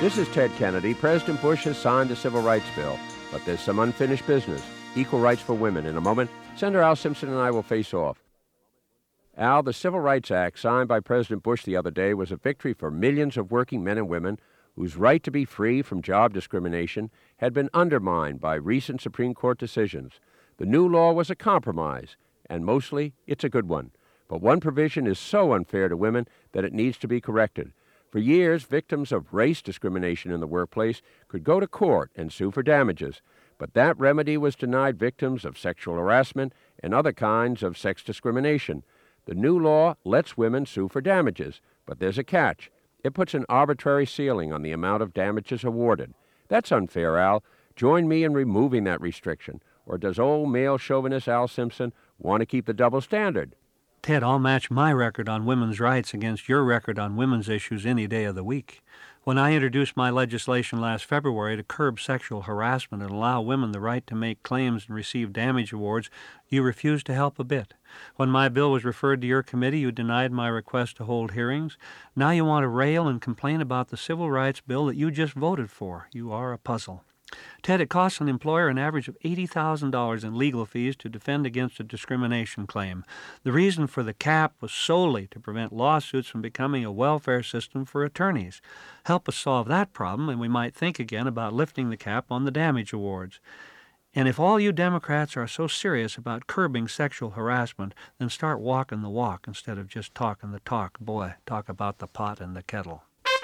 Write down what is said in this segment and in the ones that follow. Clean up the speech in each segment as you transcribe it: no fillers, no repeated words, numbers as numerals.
This is Ted Kennedy. President Bush has signed the Civil Rights Bill, but there's some unfinished business. Equal rights for women. In a moment, Senator Al Simpson and I will face off. Al, the Civil Rights Act signed by President Bush the other day was a victory for millions of working men and women whose right to be free from job discrimination had been undermined by recent Supreme Court decisions. The new law was a compromise, and mostly it's a good one. But one provision is so unfair to women that it needs to be corrected. For years, victims of race discrimination in the workplace could go to court and sue for damages, but that remedy was denied victims of sexual harassment and other kinds of sex discrimination. The new law lets women sue for damages, but there's a catch. It puts an arbitrary ceiling on the amount of damages awarded. That's unfair, Al. Join me in removing that restriction. Or does old male chauvinist Al Simpson want to keep the double standard? Ted, I'll match my record on women's rights against your record on women's issues any day of the week. When I introduced my legislation last February to curb sexual harassment and allow women the right to make claims and receive damage awards, you refused to help a bit. When my bill was referred to your committee, you denied my request to hold hearings. Now you want to rail and complain about the civil rights bill that you just voted for. You are a puzzle. Ted, it costs an employer an average of $80,000 in legal fees to defend against a discrimination claim. The reason for the cap was solely to prevent lawsuits from becoming a welfare system for attorneys. Help us solve that problem, and we might think again about lifting the cap on the damage awards. And if all you Democrats are so serious about curbing sexual harassment, then start walking the walk instead of just talking the talk. Boy, talk about the pot and the kettle.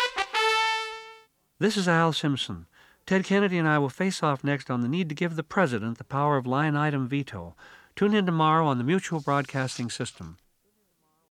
This is Al Simpson. Ted Kennedy and I will face off next on the need to give the President the power of line-item veto. Tune in tomorrow on the Mutual Broadcasting System.